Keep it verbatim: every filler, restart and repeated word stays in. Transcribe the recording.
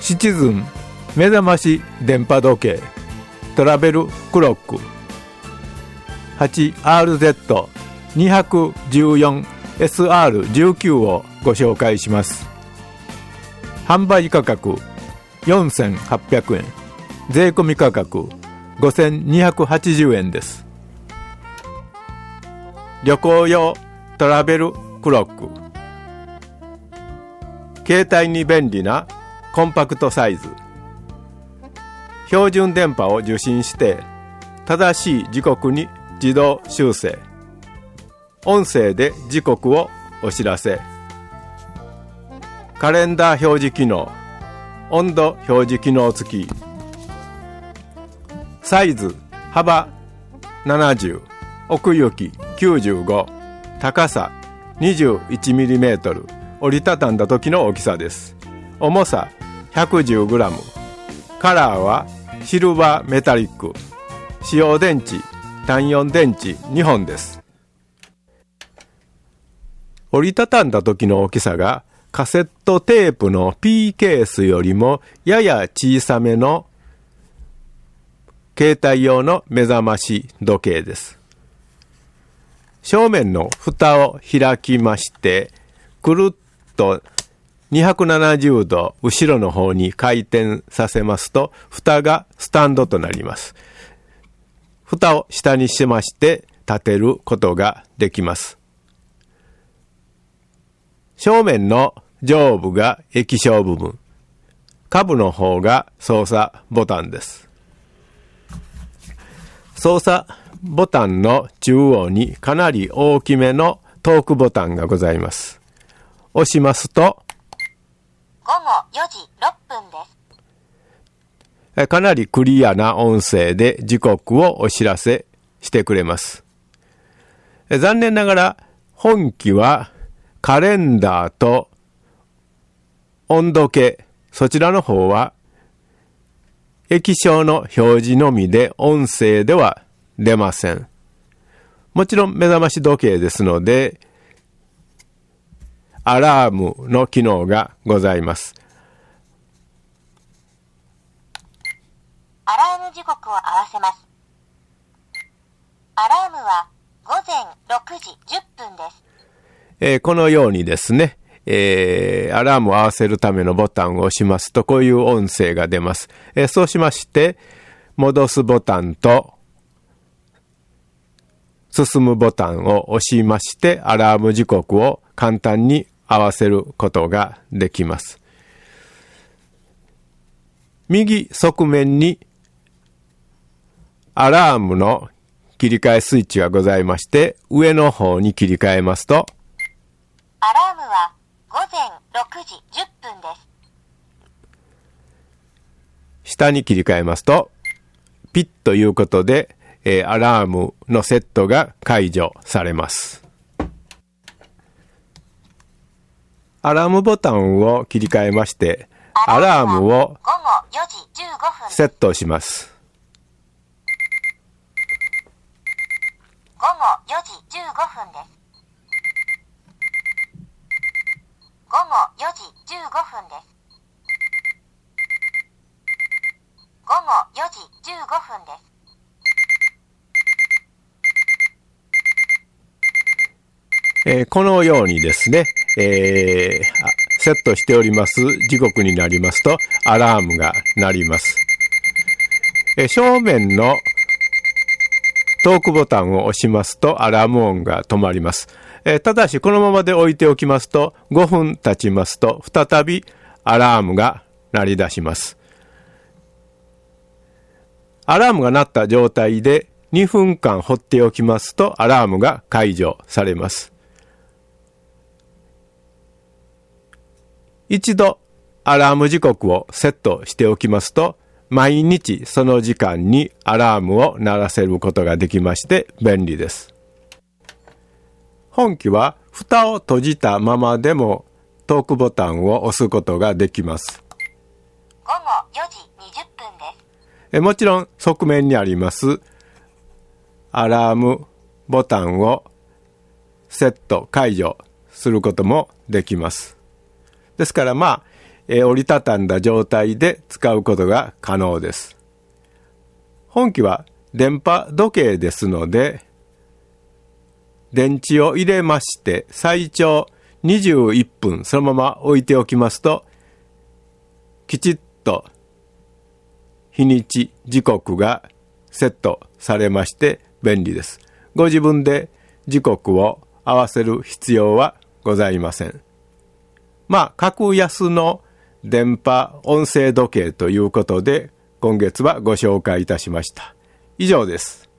シチズン目覚まし電波時計トラベルクロック はちアールゼットにいちよんエスアールじゅうきゅう をご紹介します。販売価格よんせんはっぴゃくえん、税込み価格ごせんにひゃくはちじゅうえんです。旅行用トラベルクロック、携帯に便利なコンパクトサイズ、標準電波を受信して正しい時刻に自動修正、音声で時刻をお知らせ、カレンダー表示機能、温度表示機能付き、サイズ幅ななじゅう、奥行ききゅうじゅうご、高さ にじゅういちミリメートル、折りたたんだ時の大きさです。重さ ひゃくじゅうグラム、カラーはシルバーメタリック、使用電池単よん電池にほんです。折りたたんだ時の大きさがカセットテープの P ケースよりもやや小さめの携帯用の目覚まし時計です。正面の蓋を開きまして、くるっとにひゃくななじゅうど後ろの方に回転させますと、蓋がスタンドとなります。蓋を下にしまして立てることができます。正面の上部が液晶部分、下部の方が操作ボタンです。操作ボタンの中央にかなり大きめのトークボタンがございます。押しますとごごよじろっぷんです。 かなりクリアな音声で時刻をお知らせしてくれます。残念ながら本機はカレンダーと温度計、そちらの方は液晶の表示のみで音声では出ません。もちろん目覚まし時計ですのでアラームの機能がございます。 アラーム時刻を合わせます。アラームはごぜんろくじじゅっぷんです。 えー、このようにですね、えー、アラームを合わせるためのボタンを押しますとこういう音声が出ます。えー、そうしまして戻すボタンと進むボタンを押しましてアラーム時刻を簡単に合わせることができます。右側面にアラームの切り替えスイッチがございまして、上の方に切り替えますとアラームはごぜんろくじじゅっぷんです。 下に切り替えますとピッということで、えー、アラームのセットが解除されます。アラームボタンを切り替えましてアラームをセットします。 ごごよじじゅうごふんです。ごごよじじゅうごふんです。ごごよじじゅうごふんです。 えー、このようにですね、えー、セットしております時刻になりますとアラームが鳴ります。えー、正面のトークボタンを押しますとアラーム音が止まります。えー、ただしこのままで置いておきますとごふん経ちますと再びアラームが鳴り出します。アラームが鳴った状態でにふんかん放っておきますとアラームが解除されます。一度アラーム時刻をセットしておきますと毎日その時間にアラームを鳴らせることができまして便利です。本機は蓋を閉じたままでもトークボタンを押すことができます。 ごごよじにじゅっぷんです。 えもちろん側面にありますアラームボタンをセット解除することもできます。ですからまあ、 えー、折りたたんだ状態で使うことが可能です。本機は電波時計ですので、電池を入れまして最長にじゅういっぷんそのまま置いておきますと、きちっと日にち時刻がセットされまして便利です。ご自分で時刻を合わせる必要はございません。まあ格安の電波音声時計ということで今月はご紹介いたしました。以上です。